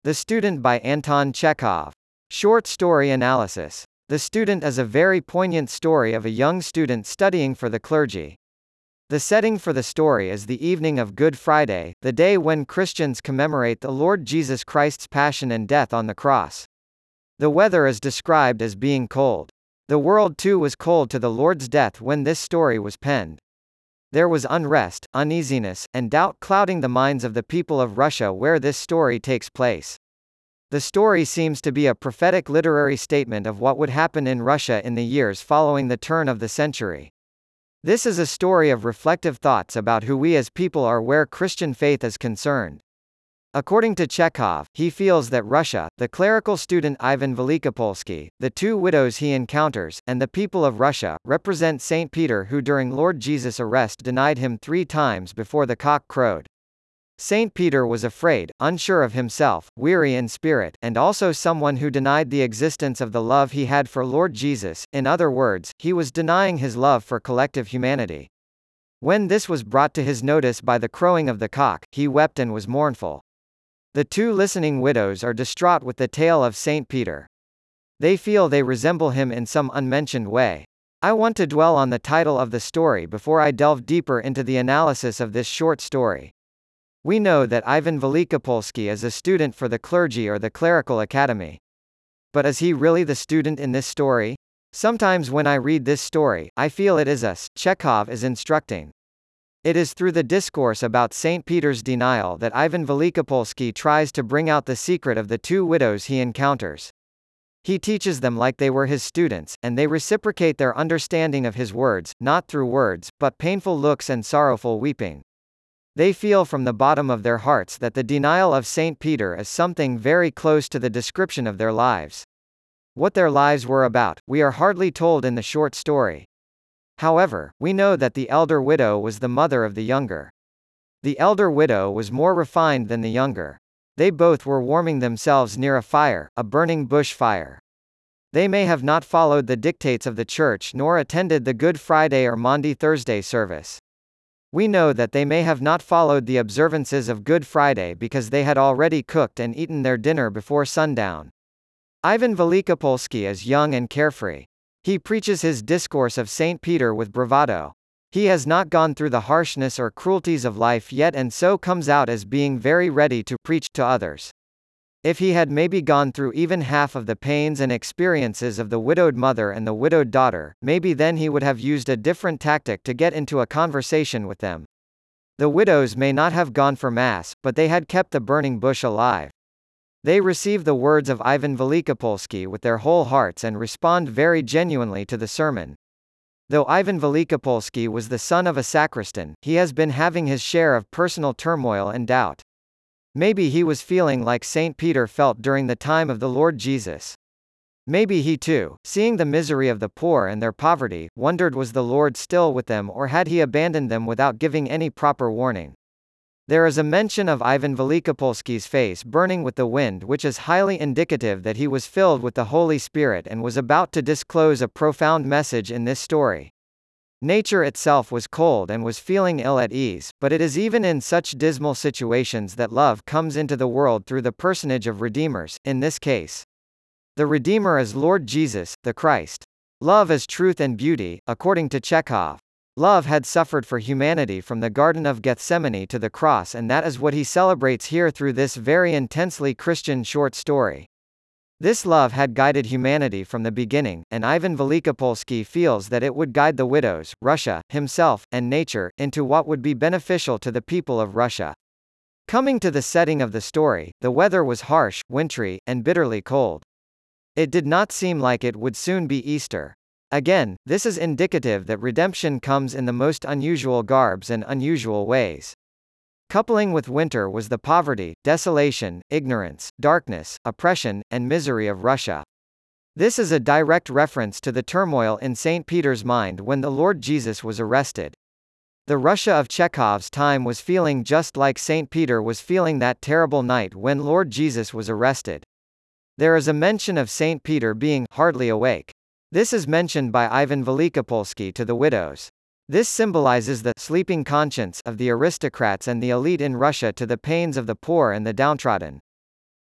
The Student by Anton Chekhov. Short story analysis. The Student is a very poignant story of a young student studying for the clergy. The setting for the story is the evening of Good Friday, the day when Christians commemorate the Lord Jesus Christ's passion and death on the cross. The weather is described as being cold. The world too was cold to the Lord's death when this story was penned. There was unrest, uneasiness, and doubt clouding the minds of the people of Russia where this story takes place. The story seems to be a prophetic literary statement of what would happen in Russia in the years following the turn of the century. This is a story of reflective thoughts about who we as people are where Christian faith is concerned. According to Chekhov, he feels that Russia, the clerical student Ivan Velikopolsky, the two widows he encounters, and the people of Russia, represent Saint Peter who during Lord Jesus' arrest denied him 3 times before the cock crowed. Saint Peter was afraid, unsure of himself, weary in spirit, and also someone who denied the existence of the love he had for Lord Jesus. In other words, he was denying his love for collective humanity. When this was brought to his notice by the crowing of the cock, he wept and was mournful. The two listening widows are distraught with the tale of Saint Peter. They feel they resemble him in some unmentioned way. I want to dwell on the title of the story before I delve deeper into the analysis of this short story. We know that Ivan Velikopolsky is a student for the clergy or the clerical academy. But is he really the student in this story? Sometimes when I read this story, I feel it is us, Chekhov is instructing. It is through the discourse about Saint Peter's denial that Ivan Velikopolsky tries to bring out the secret of the two widows he encounters. He teaches them like they were his students, and they reciprocate their understanding of his words, not through words, but painful looks and sorrowful weeping. They feel from the bottom of their hearts that the denial of Saint Peter is something very close to the description of their lives. What their lives were about, we are hardly told in the short story. However, we know that the elder widow was the mother of the younger. The elder widow was more refined than the younger. They both were warming themselves near a fire, a burning bush fire. They may have not followed the dictates of the church nor attended the Good Friday or Maundy Thursday service. We know that they may have not followed the observances of Good Friday because they had already cooked and eaten their dinner before sundown. Ivan Velikopolsky is young and carefree. He preaches his discourse of Saint Peter with bravado. He has not gone through the harshness or cruelties of life yet and so comes out as being very ready to preach to others. If he had maybe gone through even half of the pains and experiences of the widowed mother and the widowed daughter, maybe then he would have used a different tactic to get into a conversation with them. The widows may not have gone for Mass, but they had kept the burning bush alive. They receive the words of Ivan Velikopolsky with their whole hearts and respond very genuinely to the sermon. Though Ivan Velikopolsky was the son of a sacristan, he has been having his share of personal turmoil and doubt. Maybe he was feeling like Saint Peter felt during the time of the Lord Jesus. Maybe he too, seeing the misery of the poor and their poverty, wondered was the Lord still with them or had he abandoned them without giving any proper warning. There is a mention of Ivan Velikopolsky's face burning with the wind which is highly indicative that he was filled with the Holy Spirit and was about to disclose a profound message in this story. Nature itself was cold and was feeling ill at ease, but it is even in such dismal situations that love comes into the world through the personage of Redeemers, in this case. The Redeemer is Lord Jesus, the Christ. Love is truth and beauty, according to Chekhov. Love had suffered for humanity from the Garden of Gethsemane to the cross and that is what he celebrates here through this very intensely Christian short story. This love had guided humanity from the beginning, and Ivan Velikopolsky feels that it would guide the widows, Russia, himself, and nature, into what would be beneficial to the people of Russia. Coming to the setting of the story, the weather was harsh, wintry, and bitterly cold. It did not seem like it would soon be Easter. Again, this is indicative that redemption comes in the most unusual garbs and unusual ways. Coupling with winter was the poverty, desolation, ignorance, darkness, oppression, and misery of Russia. This is a direct reference to the turmoil in Saint Peter's mind when the Lord Jesus was arrested. The Russia of Chekhov's time was feeling just like Saint Peter was feeling that terrible night when Lord Jesus was arrested. There is a mention of Saint Peter being hardly awake. This is mentioned by Ivan Velikopolsky to the widows. This symbolizes the sleeping conscience of the aristocrats and the elite in Russia to the pains of the poor and the downtrodden.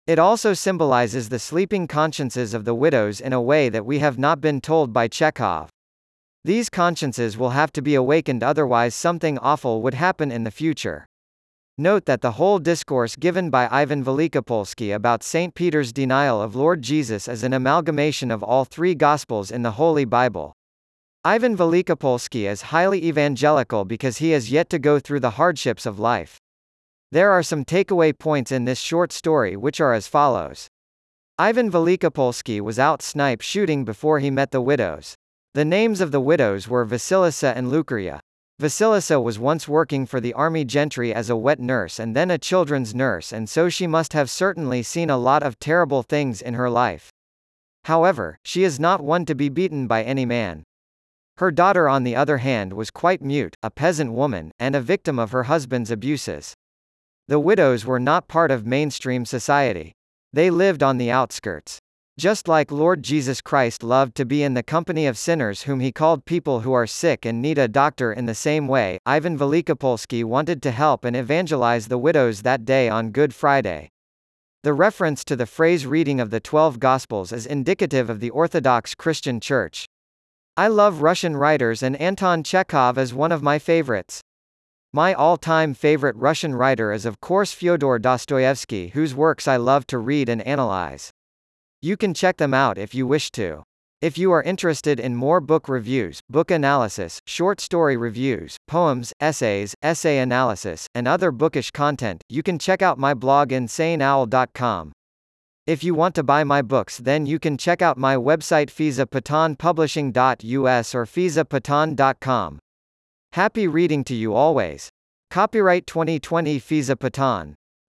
It also symbolizes the sleeping consciences of the widows in a way that we have not been told by Chekhov. These consciences will have to be awakened, otherwise something awful would happen in the future. Note that the whole discourse given by Ivan Velikopolsky about St. Peter's denial of Lord Jesus is an amalgamation of all three Gospels in the Holy Bible. Ivan Velikopolsky is highly evangelical because he has yet to go through the hardships of life. There are some takeaway points in this short story which are as follows. Ivan Velikopolsky was out snipe shooting before he met the widows. The names of the widows were Vasilisa and Lukeria. Vasilisa was once working for the army gentry as a wet nurse and then a children's nurse, and so she must have certainly seen a lot of terrible things in her life. However, she is not one to be beaten by any man. Her daughter, on the other hand, was quite mute, a peasant woman, and a victim of her husband's abuses. The widows were not part of mainstream society. They lived on the outskirts. Just like Lord Jesus Christ loved to be in the company of sinners whom he called people who are sick and need a doctor, in the same way, Ivan Velikopolsky wanted to help and evangelize the widows that day on Good Friday. The reference to the phrase reading of the 12 Gospels is indicative of the Orthodox Christian Church. I love Russian writers, and Anton Chekhov is one of my favorites. My all-time favorite Russian writer is of course Fyodor Dostoevsky, whose works I love to read and analyze. You can check them out if you wish to. If you are interested in more book reviews, book analysis, short story reviews, poems, essays, essay analysis, and other bookish content, you can check out my blog insaneowl.com. If you want to buy my books, then you can check out my website fizapatonpublishing.us or fizapatan.com. Happy reading to you always. Copyright 2020 Fiza Patan.